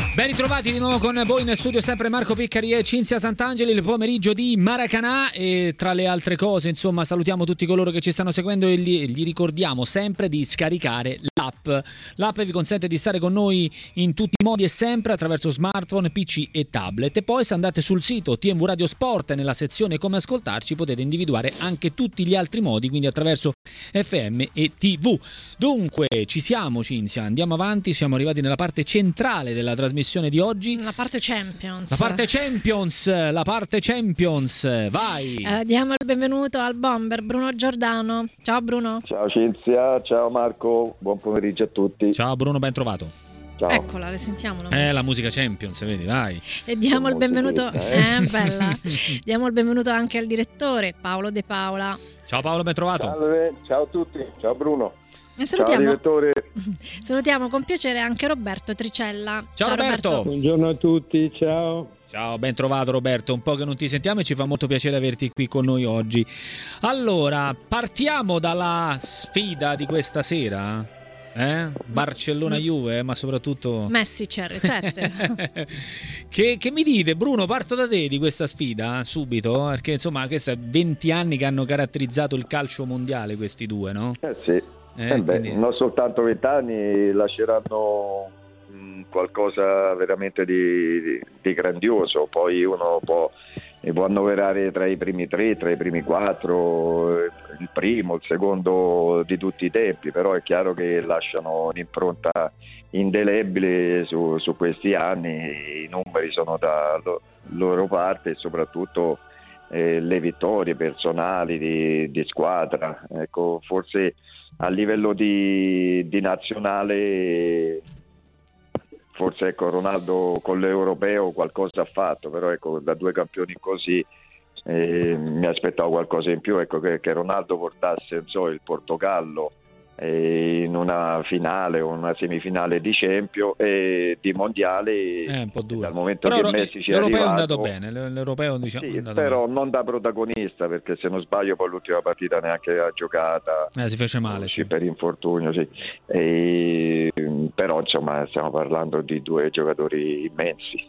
Ben ritrovati di nuovo con voi in studio, sempre Marco Piccari e Cinzia Sant'Angeli, il pomeriggio di Maracanã. E tra le altre cose, insomma, salutiamo tutti coloro che ci stanno seguendo e gli ricordiamo sempre di scaricare l'app. L'app vi consente di stare con noi in tutti i modi e sempre attraverso smartphone, PC e tablet. E poi se andate sul sito TMV Radio Sport, nella sezione come ascoltarci, potete individuare anche tutti gli altri modi, quindi attraverso FM e TV. Dunque, ci siamo, Cinzia, andiamo avanti, siamo arrivati nella parte centrale della trasmissione di oggi. La parte Champions. La parte Champions, vai! Diamo il benvenuto al bomber Bruno Giordano. Ciao Bruno. Ciao Cinzia, ciao Marco, buon pomeriggio a tutti. Ciao Bruno, ben trovato. Ciao. Eccola, le sentiamo la musica. La musica Champions, vedi, vai. E diamo il benvenuto, bella. Diamo il benvenuto anche al direttore Paolo De Paola. Ciao Paolo, ben trovato. Salve, ciao a tutti, ciao Bruno. E salutiamo, ciao direttore. Salutiamo con piacere anche Roberto Tricella. Ciao Roberto. Buongiorno a tutti, ciao. Ciao, ben trovato Roberto, un po' che non ti sentiamo e ci fa molto piacere averti qui con noi oggi. Allora, partiamo dalla sfida di questa sera. Barcellona-Juve, ma soprattutto Messi CR7. che mi dite, Bruno? Parto da te di questa sfida subito, perché insomma questi 20 anni che hanno caratterizzato il calcio mondiale, questi due, no? Sì. Quindi... non soltanto 20 anni, lasceranno qualcosa veramente di grandioso. Poi uno può annoverare tra i primi 3, tra i primi 4, il primo, il secondo di tutti i tempi, però è chiaro che lasciano un'impronta indelebile su questi anni. I numeri sono da loro parte e soprattutto le vittorie personali di squadra. Ecco, forse a livello di nazionale, forse ecco, Ronaldo con l'europeo qualcosa ha fatto, però ecco, da due campioni così mi aspettavo qualcosa in più, ecco, che Ronaldo portasse il Portogallo in una finale o una semifinale di Champions e di mondiale. È un po' duro. Dal momento però che Messi ci è l'europeo arrivato, è andato bene, l'europeo diciamo sì, è andato però bene. non da protagonista, perché se non sbaglio poi l'ultima partita neanche ha giocata, si fece male, sì. per infortunio, sì. Però insomma stiamo parlando di due giocatori immensi.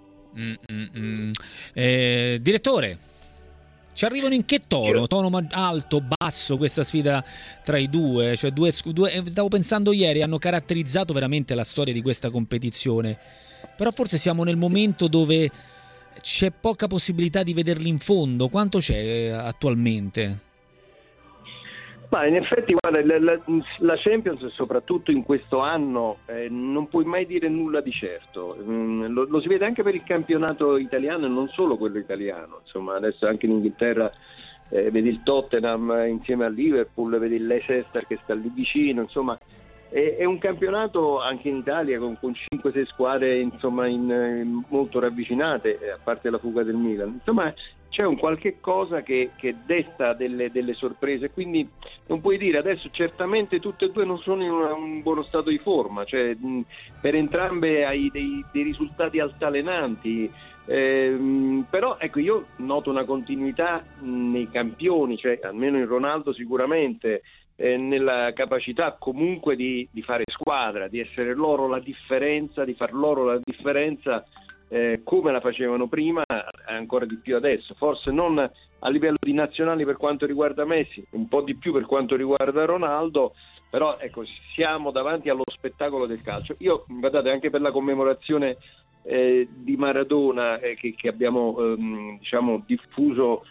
Direttore, ci arrivano in che tono? Tono alto, basso, questa sfida tra i due? Cioè due, stavo pensando ieri, hanno caratterizzato veramente la storia di questa competizione, però forse siamo nel momento dove c'è poca possibilità di vederli in fondo. Quanto c'è attualmente? Ma in effetti guarda, la Champions soprattutto in questo anno non puoi mai dire nulla di certo, lo si vede anche per il campionato italiano e non solo quello italiano, insomma adesso anche in Inghilterra vedi il Tottenham insieme al Liverpool, vedi il Leicester che sta lì vicino, insomma è un campionato anche in Italia con 5-6 squadre insomma molto ravvicinate, a parte la fuga del Milan, insomma c'è un qualche cosa che desta delle sorprese, quindi non puoi dire adesso certamente tutte e due non sono in un buono stato di forma, cioè per entrambe hai dei risultati altalenanti, però ecco io noto una continuità nei campioni, cioè almeno in Ronaldo sicuramente, nella capacità comunque di fare squadra, di essere loro la differenza, di far loro la differenza come la facevano prima, ancora di più adesso, forse non a livello di nazionali per quanto riguarda Messi, un po' di più per quanto riguarda Ronaldo, però ecco siamo davanti allo spettacolo del calcio. Io guardate anche per la commemorazione di Maradona che abbiamo diciamo diffuso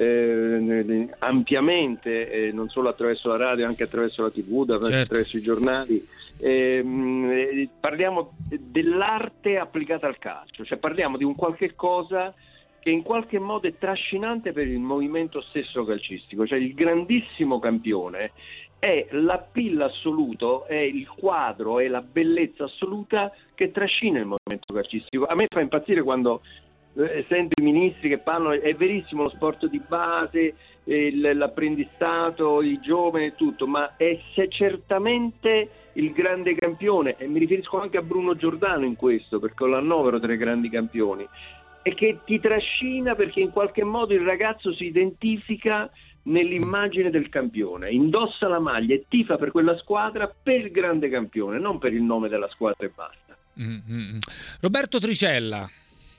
ampiamente, non solo attraverso la radio, anche attraverso la TV, attraverso i giornali. Parliamo dell'arte applicata al calcio, cioè parliamo di un qualche cosa che in qualche modo è trascinante per il movimento stesso calcistico, cioè il grandissimo campione è l'appeal assoluto, è il quadro, è la bellezza assoluta che trascina il movimento calcistico. A me fa impazzire quando sento i ministri che parlano, è verissimo lo sport di base, l'apprendistato, i giovani e tutto, ma è certamente il grande campione, e mi riferisco anche a Bruno Giordano in questo, perché lo annovero tra i grandi campioni, e che ti trascina perché in qualche modo il ragazzo si identifica nell'immagine del campione, indossa la maglia e tifa per quella squadra, per il grande campione, non per il nome della squadra e basta. Roberto Tricella.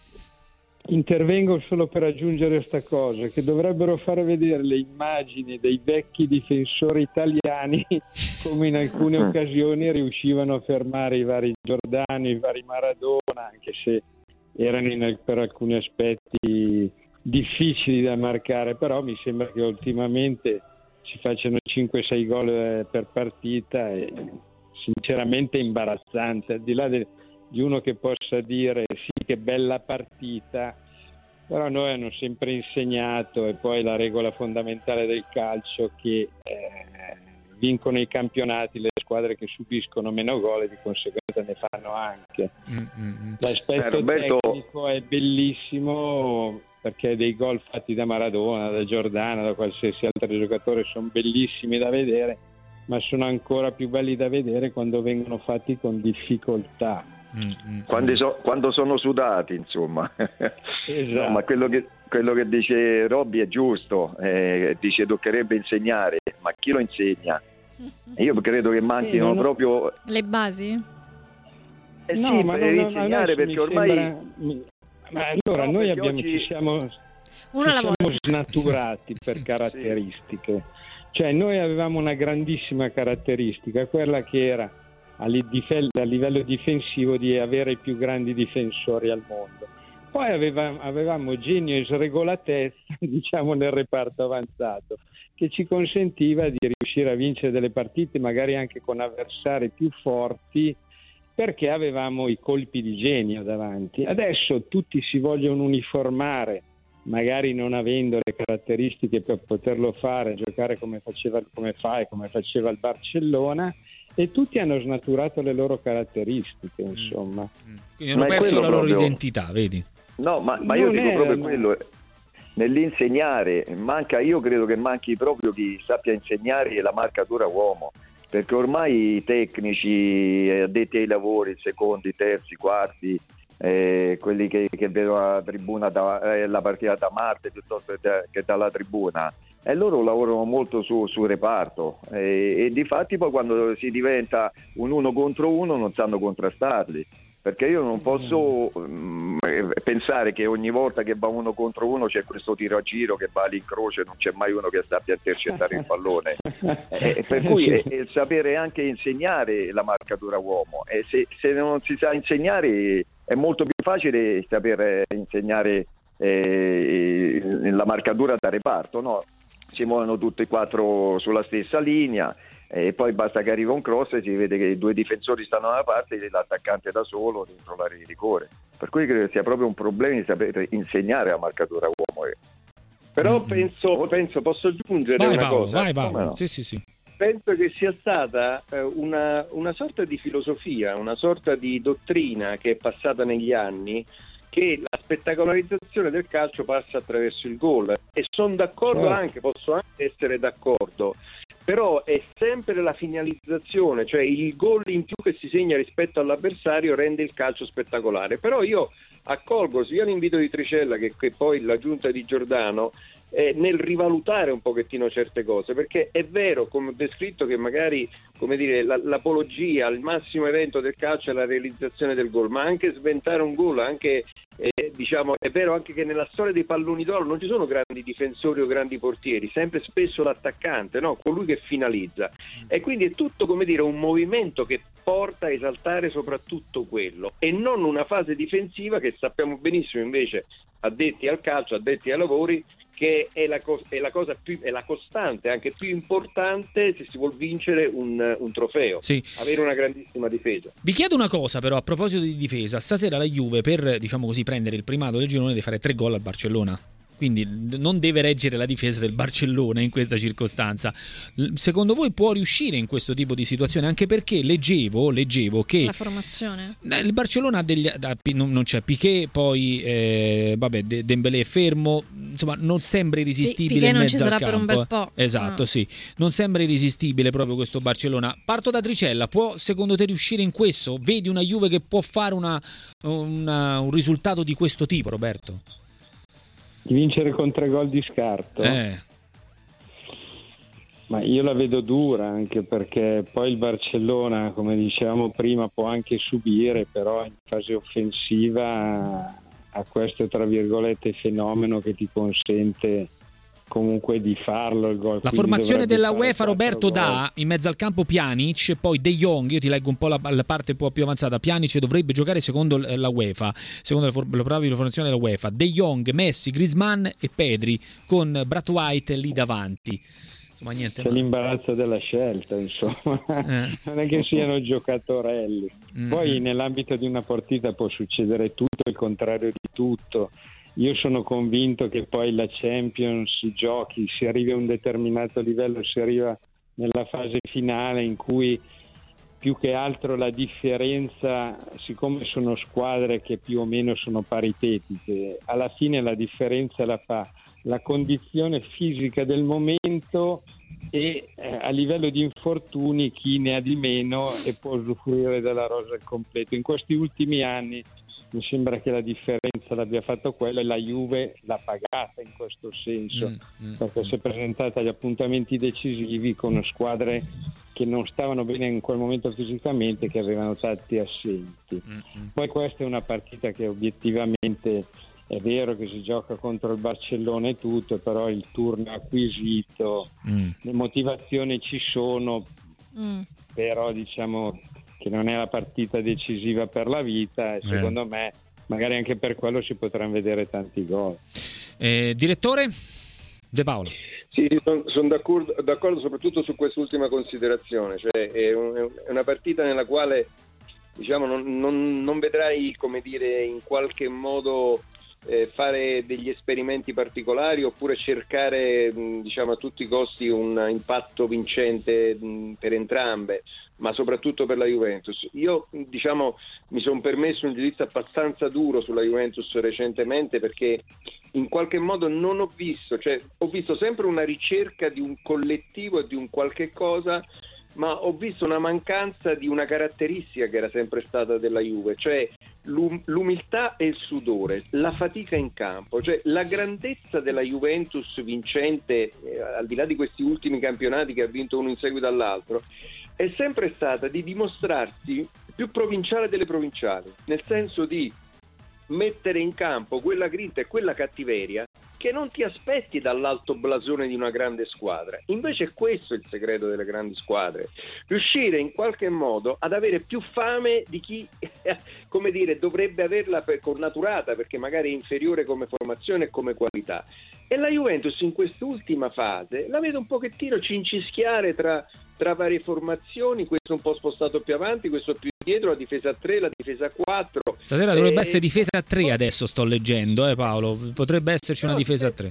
Intervengo solo per aggiungere questa cosa, che dovrebbero fare vedere le immagini dei vecchi difensori italiani come in alcune occasioni riuscivano a fermare i vari Giordano, i vari Maradona, anche se erano per alcuni aspetti difficili da marcare, però mi sembra che ultimamente si facciano 5-6 gol per partita e sinceramente è imbarazzante, al di là di uno che possa dire sì che bella partita, però noi hanno sempre insegnato, e poi la regola fondamentale del calcio, che vincono i campionati le squadre che subiscono meno gol e di conseguenza ne fanno anche. L'aspetto tecnico è bellissimo, perché dei gol fatti da Maradona, da Giordano, da qualsiasi altro giocatore sono bellissimi da vedere, ma sono ancora più belli da vedere quando vengono fatti con difficoltà. Quando sono sudati, insomma. Esatto. No, ma quello che dice Robby è giusto, dice toccherebbe insegnare, ma chi lo insegna? Io credo che manchino proprio le basi. No, sì, ma per insegnare, perché ormai ma allora noi oggi... ci siamo snaturati per caratteristiche. Sì. Cioè noi avevamo una grandissima caratteristica, quella che era a livello difensivo di avere i più grandi difensori al mondo. Poi avevamo genio e sregolatezza, diciamo, nel reparto avanzato, che ci consentiva di riuscire a vincere delle partite magari anche con avversari più forti, perché avevamo i colpi di genio davanti. Adesso tutti si vogliono uniformare, magari non avendo le caratteristiche per poterlo fare, giocare come faceva il Barcellona, e tutti hanno snaturato le loro caratteristiche, insomma. Quindi hanno perso la loro identità, vedi? No, ma io dico proprio quello, nell'insegnare, io credo che manchi proprio chi sappia insegnare la marcatura uomo, perché ormai i tecnici, addetti ai lavori, secondi, terzi, quarti, quelli che vedono la tribuna la partita da Marte piuttosto che dalla tribuna, e loro lavorano molto sul reparto, e difatti poi quando si diventa un uno contro uno non sanno contrastarli, perché io non posso pensare che ogni volta che va uno contro uno c'è questo tiro a giro che va all'incrocio e non c'è mai uno che sappia intercettare il pallone. Per cui è il sapere anche insegnare la marcatura uomo, e se non si sa insegnare è molto più facile saper insegnare la marcatura da reparto, no? Si muovono tutti e quattro sulla stessa linea, e poi basta che arriva un cross e si vede che i due difensori stanno da una parte e l'attaccante da solo dentro l'area di rigore. Per cui credo sia proprio un problema di saper insegnare la marcatura uomo. Però penso posso aggiungere una cosa. Vai. No? Sì. Penso che sia stata una sorta di filosofia, una sorta di dottrina che è passata negli anni, che la spettacolarizzazione del calcio passa attraverso il gol, e sono d'accordo, posso anche essere d'accordo, però è sempre la finalizzazione, cioè il gol in più che si segna rispetto all'avversario rende il calcio spettacolare. Però io accolgo sia l'invito di Tricella che poi l'aggiunta di Giordano nel rivalutare un pochettino certe cose, perché è vero, come ho descritto, che magari, come dire, l'apologia, il massimo evento del calcio è la realizzazione del gol, ma anche sventare un gol, anche diciamo, è vero anche che nella storia dei palloni d'oro non ci sono grandi difensori o grandi portieri, sempre spesso l'attaccante, no? Colui che finalizza, e quindi è tutto, come dire, un movimento che porta a esaltare soprattutto quello, e non una fase difensiva che sappiamo benissimo invece, addetti al calcio, addetti ai lavori, che è la cosa più, è la costante anche più importante se si vuol vincere un trofeo, sì. Avere una grandissima difesa. Vi chiedo una cosa però a proposito di difesa: stasera la Juve, per, diciamo così, prendere il primato del girone, deve fare 3 gol al Barcellona, quindi non deve reggere la difesa del Barcellona in questa circostanza. Secondo voi può riuscire in questo tipo di situazione? Anche perché leggevo che la formazione, il Barcellona non c'è Piqué, poi Dembélé è fermo, insomma non sembra irresistibile. Piqué in non mezzo ci sarà al campo. per un bel po'. Esatto, sì, non sembra irresistibile proprio questo Barcellona. Parto da Tricella: può secondo te riuscire in questo? Vedi una Juve che può fare un risultato di questo tipo, Roberto? Di vincere con 3 gol di scarto? Ma io la vedo dura, anche perché poi il Barcellona, come dicevamo prima, può anche subire, però in fase offensiva ha questo, tra virgolette, fenomeno che ti consente comunque di farlo il gol. La formazione della UEFA, Roberto, dà in mezzo al campo Pjanic, poi De Jong. Io ti leggo un po' la parte un po' più avanzata. Pjanic dovrebbe giocare secondo la UEFA, secondo la probabile formazione della UEFA. De Jong, Messi, Griezmann e Pedri, con Brad White lì davanti. Insomma, niente. C'è l'imbarazzo della scelta, insomma. Non è che siano giocatorelli. Poi nell'ambito di una partita può succedere tutto, il contrario di tutto. Io sono convinto che poi la Champions si giochi, si arrivi a un determinato livello, si arriva nella fase finale in cui più che altro la differenza, siccome sono squadre che più o meno sono paritetiche, alla fine la differenza la fa la condizione fisica del momento e a livello di infortuni chi ne ha di meno e può usufruire della rosa al completo. In questi ultimi anni mi sembra che la differenza l'abbia fatto quello, e la Juve l'ha pagata in questo senso, perché si è presentata agli appuntamenti decisivi con squadre che non stavano bene in quel momento fisicamente, che avevano tanti assenti. Poi questa è una partita che obiettivamente è vero che si gioca contro il Barcellona e tutto, però il turno acquisito, le motivazioni ci sono, però diciamo che non è la partita decisiva per la vita, e secondo me magari anche per quello si potranno vedere tanti gol. Direttore De Paolo. Sì, sono d'accordo soprattutto su quest'ultima considerazione, cioè è una partita nella quale diciamo non vedrai, come dire, in qualche modo fare degli esperimenti particolari oppure cercare diciamo a tutti i costi un impatto vincente per entrambe, ma soprattutto per la Juventus. Io diciamo mi sono permesso un giudizio abbastanza duro sulla Juventus recentemente, perché in qualche modo non ho visto, cioè ho visto sempre una ricerca di un collettivo e di un qualche cosa, ma ho visto una mancanza di una caratteristica che era sempre stata della Juve, cioè l'umiltà e il sudore, la fatica in campo, cioè la grandezza della Juventus vincente, al di là di questi ultimi campionati che ha vinto uno in seguito all'altro, è sempre stata di dimostrarsi più provinciale delle provinciali, nel senso di mettere in campo quella grinta e quella cattiveria che non ti aspetti dall'alto blasone di una grande squadra. Invece è questo il segreto delle grandi squadre, riuscire in qualche modo ad avere più fame di chi come dire dovrebbe averla connaturata, perché magari è inferiore come formazione e come qualità. E la Juventus in quest'ultima fase la vedo un pochettino cincischiare tra varie formazioni, questo un po' spostato più avanti, questo più dietro, la difesa a 3, la difesa a 4. Stasera dovrebbe essere difesa a 3, adesso sto leggendo, Paolo, potrebbe esserci una difesa a 3.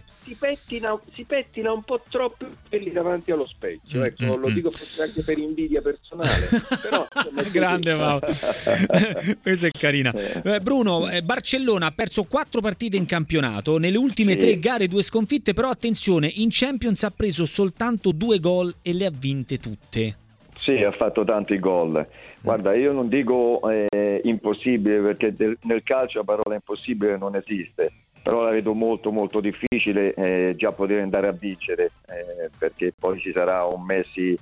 Si pettina un po' troppo quelli davanti allo specchio, ecco, lo dico forse anche per invidia personale. Però, grande Paolo. Questa è carina. Bruno, Barcellona ha perso 4 partite in campionato, nelle ultime 3 gare 2 sconfitte, però attenzione, in Champions ha preso soltanto 2 gol e le ha vinte tutte. Sì, ha fatto tanti gol. Guarda, io non dico impossibile, perché nel calcio la parola impossibile non esiste, però la vedo molto molto difficile già poter andare a vincere, perché poi ci sarà un Messi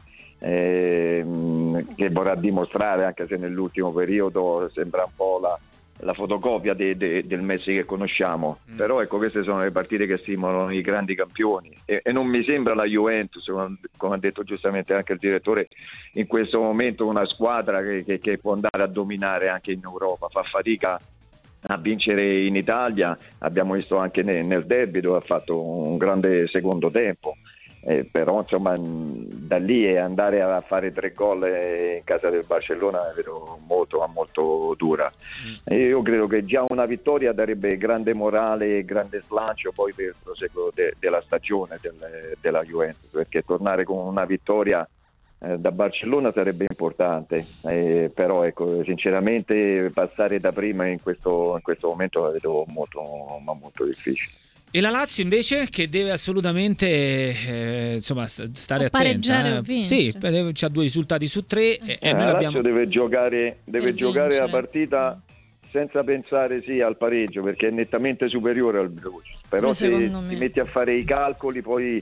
che vorrà dimostrare, anche se nell'ultimo periodo sembra un po' la fotocopia del Messi che conosciamo, però ecco, queste sono le partite che stimolano i grandi campioni, e non mi sembra la Juventus, come ha detto giustamente anche il direttore, in questo momento una squadra che può andare a dominare anche in Europa. Fa fatica a vincere in Italia, abbiamo visto anche nel derby dove ha fatto un grande secondo tempo. Però insomma da lì e andare a fare 3 gol in casa del Barcellona è vedo molto dura. Io credo che già una vittoria darebbe grande morale e grande slancio poi per il proseguo della stagione della Juventus, perché tornare con una vittoria da Barcellona sarebbe importante, però ecco, sinceramente passare da prima in questo momento la vedo molto difficile. E la Lazio invece, che deve assolutamente insomma stare attenta. Pareggiare o vincere. Sì, c'ha 2 risultati su 3 e noi la l'abbiamo... Lazio deve giocare la partita senza pensare al pareggio, perché è nettamente superiore al Bruges, però se ti metti a fare i calcoli poi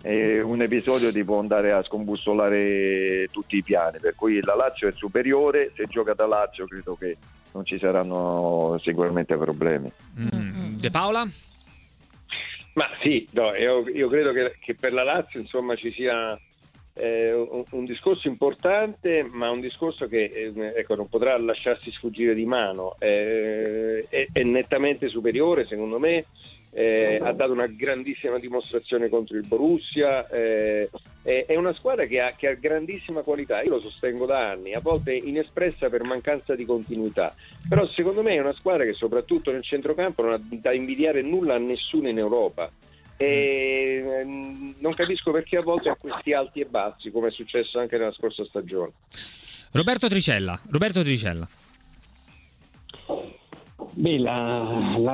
un episodio ti può andare a scombussolare tutti i piani, per cui la Lazio è superiore, se gioca da Lazio credo che non ci saranno sicuramente problemi. De Paola? Ma sì, no, io credo che per la Lazio insomma ci sia un discorso importante, ma un discorso che ecco, non potrà lasciarsi sfuggire di mano. È nettamente superiore secondo me, ha dato una grandissima dimostrazione contro il Borussia, è una squadra che ha grandissima qualità, io lo sostengo da anni, a volte inespressa per mancanza di continuità, però secondo me è una squadra che soprattutto nel centrocampo non ha da invidiare nulla a nessuno in Europa. E non capisco perché a volte ha questi alti e bassi, come è successo anche nella scorsa stagione. Roberto Tricella. Beh, la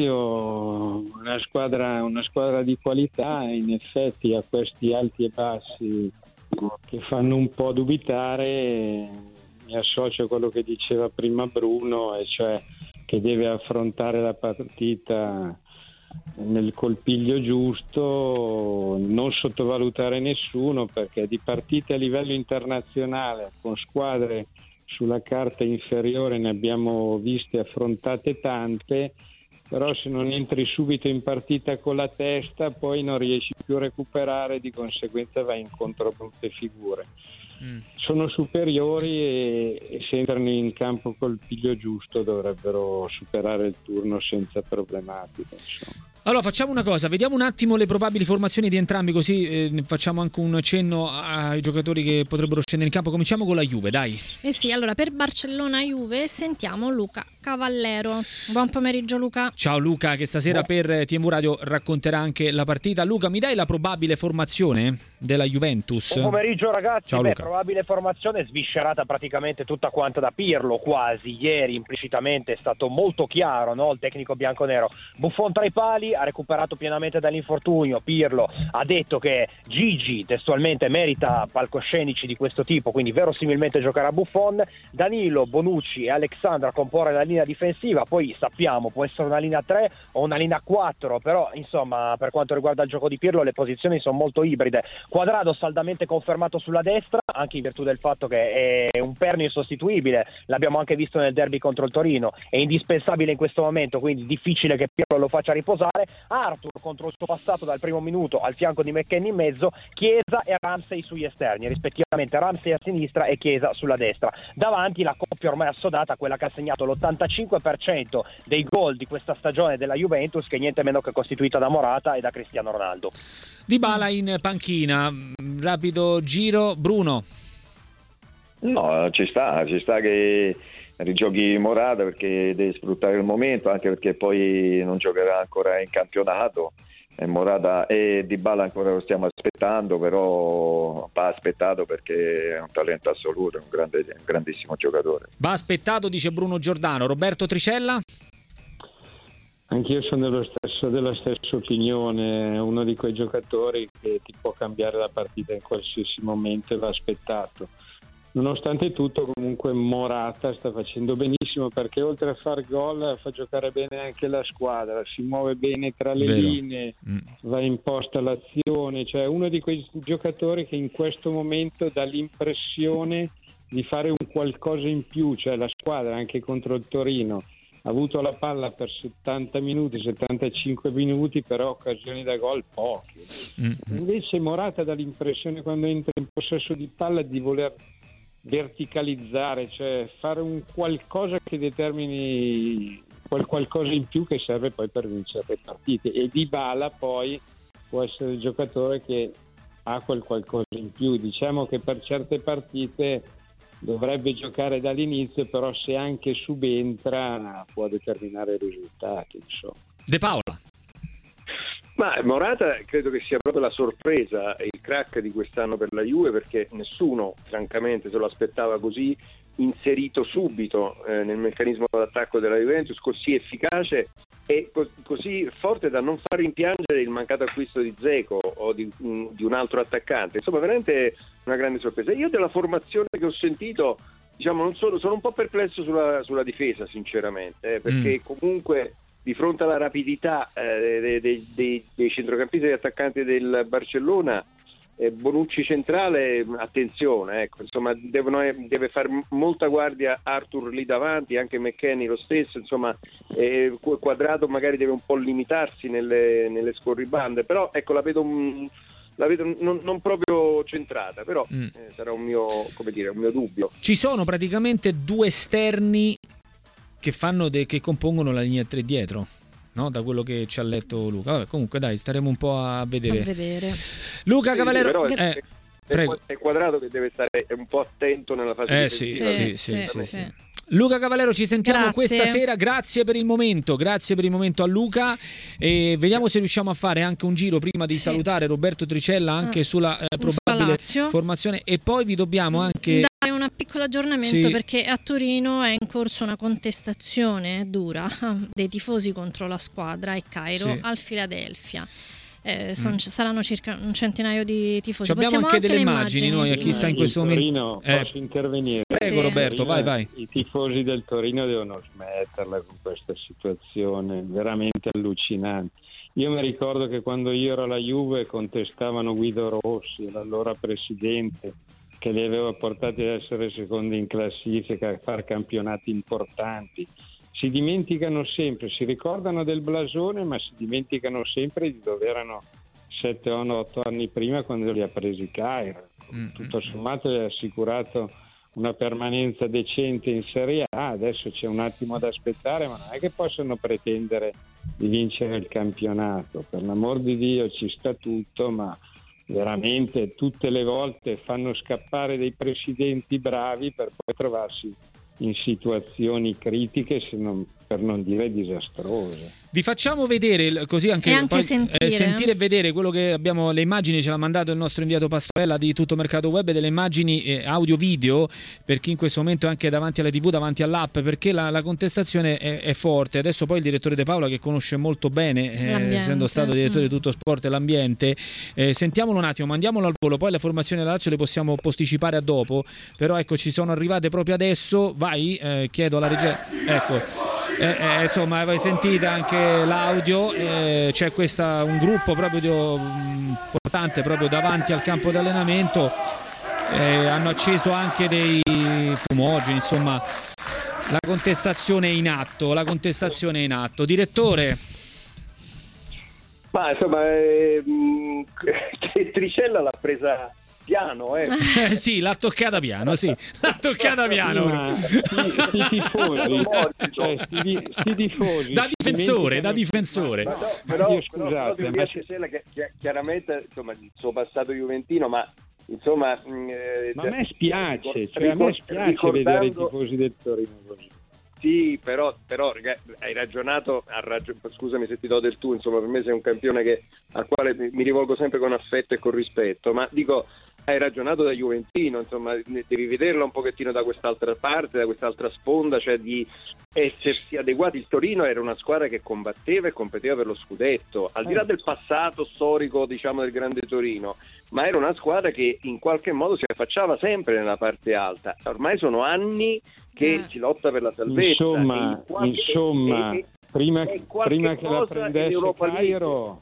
Lazio è una squadra di qualità, e in effetti ha questi alti e bassi che fanno un po' dubitare. Mi associo a quello che diceva prima Bruno, e cioè che deve affrontare la partita nel colpiglio giusto, non sottovalutare nessuno, perché di partite a livello internazionale con squadre sulla carta inferiore ne abbiamo viste affrontate tante, però se non entri subito in partita con la testa poi non riesci più a recuperare, di conseguenza vai incontro a brutte figure. Sono superiori e se entrano in campo col piglio giusto dovrebbero superare il turno senza problematiche, insomma. Allora facciamo una cosa, vediamo un attimo le probabili formazioni di entrambi, così facciamo anche un cenno ai giocatori che potrebbero scendere in campo. Cominciamo con la Juve, dai. Sì, allora per Barcellona-Juve sentiamo Luca Cavallero. Buon pomeriggio Luca. Ciao Luca, che stasera per TMV Radio racconterà anche la partita. Luca, mi dai la probabile formazione della Juventus? Buon pomeriggio ragazzi. Ciao, Luca. Probabile formazione sviscerata praticamente tutta quanta da Pirlo, quasi. Ieri implicitamente è stato molto chiaro, no? Il tecnico bianconero. Buffon tra i pali, ha recuperato pienamente dall'infortunio. Pirlo ha detto che Gigi testualmente merita palcoscenici di questo tipo, quindi verosimilmente giocherà Buffon. Danilo, Bonucci e Alexandra comporre la linea difensiva, poi sappiamo può essere una linea 3 o una linea 4, però insomma per quanto riguarda il gioco di Pirlo le posizioni sono molto ibride. Quadrado saldamente confermato sulla destra, anche in virtù del fatto che è un perno insostituibile, l'abbiamo anche visto nel derby contro il Torino, è indispensabile in questo momento, quindi difficile che Pirlo lo faccia riposare. Arthur contro il suo passato dal primo minuto al fianco di McKennie in mezzo, Chiesa e Ramsey sugli esterni, rispettivamente Ramsey a sinistra e Chiesa sulla destra. Davanti la coppia ormai assodata, quella che ha segnato l'85% dei gol di questa stagione della Juventus, che è niente meno che costituita da Morata e da Cristiano Ronaldo. Dybala in panchina, rapido giro, Bruno. No, ci sta che rigiochi Morata perché deve sfruttare il momento, anche perché poi non giocherà ancora in campionato. Morata e Dybala ancora lo stiamo aspettando, però va aspettato perché è un talento assoluto, è un grandissimo giocatore. Va aspettato, dice Bruno Giordano. Roberto Tricella? Anch'io sono della stessa opinione, è uno di quei giocatori che ti può cambiare la partita in qualsiasi momento e va aspettato. Nonostante tutto comunque Morata sta facendo benissimo, perché oltre a far gol fa giocare bene anche la squadra, si muove bene tra le linee, va in posta l'azione, cioè uno di quei giocatori che in questo momento dà l'impressione di fare un qualcosa in più, cioè la squadra anche contro il Torino ha avuto la palla per 70 minuti, 75 minuti, però occasioni da gol poche. Invece Morata dà l'impressione quando entra in possesso di palla di voler verticalizzare, cioè fare un qualcosa che determini qualcosa in più che serve poi per vincere le partite, e Dybala poi può essere il giocatore che ha quel qualcosa in più. Diciamo che per certe partite dovrebbe giocare dall'inizio, però se anche subentra può determinare i risultati, insomma. De Paola. Ma Morata credo che sia proprio la sorpresa e il crack di quest'anno per la Juve, perché nessuno francamente se lo aspettava così inserito subito nel meccanismo d'attacco della Juventus, così efficace e così forte da non far rimpiangere il mancato acquisto di Dzeko o di un altro attaccante. Insomma, veramente una grande sorpresa. Io della formazione che ho sentito, diciamo, non sono un po' perplesso sulla difesa, sinceramente, perché comunque di fronte alla rapidità dei centrocampisti e attaccanti del Barcellona, Bonucci centrale, attenzione, ecco, insomma deve fare molta guardia Arthur lì davanti, anche McKennie lo stesso, insomma Quadrato magari deve un po' limitarsi nelle scorribande, però ecco la vedo non proprio centrata, però sarà un mio dubbio. Ci sono praticamente due esterni che compongono la linea 3 dietro, no? Da quello che ci ha letto Luca. Vabbè, comunque dai, staremo un po' a vedere. Luca Cavallero, prego. È Quadrato che deve stare un po' attento nella fase difensiva. Sì. Luca Cavallero, ci sentiamo questa sera, grazie per il momento a Luca, e vediamo se riusciamo a fare anche un giro prima di salutare Roberto Tricella anche sulla probabile formazione, e poi vi dobbiamo anche dare un piccolo aggiornamento perché a Torino è in corso una contestazione dura dei tifosi contro la squadra e Cairo al Philadelphia. Saranno circa un centinaio di tifosi. Abbiamo anche delle immagini noi a chi sta in questo momento. Posso intervenire? Prego Roberto, vai. I tifosi del Torino devono smetterla con questa situazione veramente allucinante. Io mi ricordo che quando io ero alla Juve contestavano Guido Rossi, l'allora presidente, che li aveva portati ad essere secondi in classifica, a fare campionati importanti. Si dimenticano sempre, si ricordano del blasone, ma si dimenticano sempre di dove erano 7 o 8 anni prima, quando li ha presi Cairo. Tutto sommato gli ha assicurato una permanenza decente in Serie A. Adesso c'è un attimo da aspettare, ma non è che possono pretendere di vincere il campionato. Per l'amor di Dio, ci sta tutto, ma veramente tutte le volte fanno scappare dei presidenti bravi per poi trovarsi in situazioni critiche, per non dire disastrose. Vi facciamo vedere così anche poi, sentire e vedere quello che abbiamo, le immagini ce l'ha mandato il nostro inviato Pastorella di Tutto Mercato Web, delle immagini audio video per chi in questo momento è anche davanti alla TV, davanti all'app, perché la contestazione è forte. Adesso poi il direttore De Paola, che conosce molto bene, essendo stato direttore di Tutto Sport e l'ambiente, sentiamolo un attimo, mandiamolo al volo, poi le formazioni della Lazio le possiamo posticipare a dopo, però ecco, ci sono arrivate proprio adesso. Vai, chiedo alla regia, ecco. Insomma, avete sentito anche l'audio, c'è un gruppo proprio importante proprio davanti al campo di allenamento, hanno acceso anche dei fumogeni, insomma la contestazione è in atto. Direttore? Ma insomma Tricella l'ha presa piano, sì, l'ha toccata piano, sti tifosi da difensore. Però scusate, che chiaramente, insomma, il suo passato juventino, ma insomma, ma a me spiace, vedere i tifosi del Torino così. Sì, però hai ragionato, scusami se ti do del tu, insomma, per me sei un campione al quale mi rivolgo sempre con affetto e con rispetto, ma dico, hai ragionato da juventino, insomma, devi vederla un pochettino da quest'altra parte, da quest'altra sponda, cioè di essersi adeguati. Il Torino era una squadra che combatteva e competeva per lo scudetto, al di là del passato storico, diciamo, del grande Torino, ma era una squadra che in qualche modo si affacciava sempre nella parte alta. Ormai sono anni che si lotta per la salvezza. Insomma, prima che la prendesse Cairo,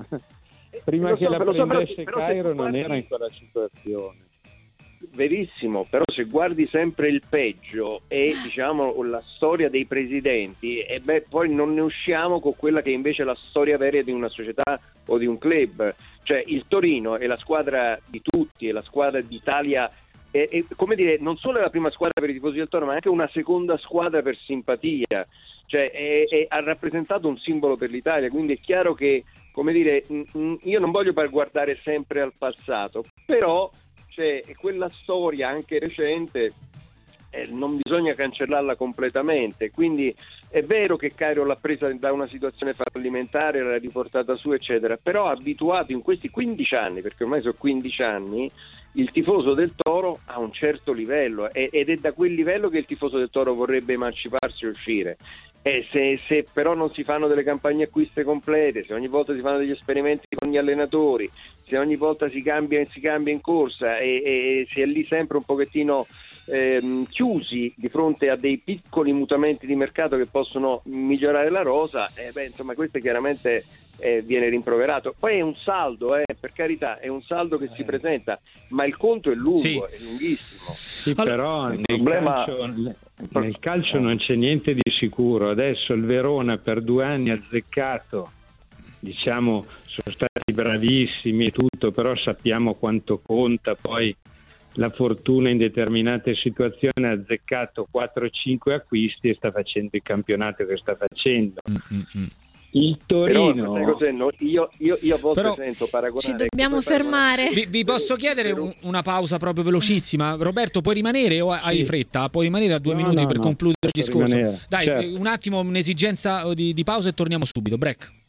Cairo non era in quella situazione. Verissimo, però se guardi sempre il peggio e diciamo la storia dei presidenti, poi non ne usciamo con quella che invece è la storia vera di una società o di un club. Cioè il Torino è la squadra di tutti, è la squadra d'Italia, è come dire, non solo è la prima squadra per i tifosi del Torino, ma è anche una seconda squadra per simpatia, cioè ha rappresentato un simbolo per l'Italia, quindi è chiaro che, come dire, io non voglio guardare sempre al passato, però c'è quella storia anche recente, non bisogna cancellarla completamente, quindi è vero che Cairo l'ha presa da una situazione fallimentare, l'ha riportata su eccetera, però ha abituato in questi 15 anni, perché ormai sono 15 anni, il tifoso del Toro a un certo livello, ed è da quel livello che il tifoso del Toro vorrebbe emanciparsi e uscire. Se però non si fanno delle campagne acquiste complete, se ogni volta si fanno degli esperimenti con gli allenatori, se ogni volta si cambia in corsa e si è lì sempre un pochettino chiusi di fronte a dei piccoli mutamenti di mercato che possono migliorare la rosa, insomma questo chiaramente viene rimproverato. Poi è un saldo, per carità, è un saldo che si presenta, ma il conto è lungo, è lunghissimo. Sì, però nel calcio non c'è niente di sicuro. Adesso il Verona per 2 anni ha azzeccato, diciamo, sono stati bravissimi e tutto, però sappiamo quanto conta poi la fortuna in determinate situazioni. Ha azzeccato 4-5 acquisti e sta facendo il campionato che sta facendo. Il Torino, però, io a volte sento paragonare. Ci dobbiamo fermare. Vi posso chiedere una pausa proprio velocissima? Roberto, puoi rimanere o hai fretta? Puoi rimanere a 2 minuti per concludere il discorso? Dai, certo. Un attimo, un'esigenza di pausa e torniamo subito. Break.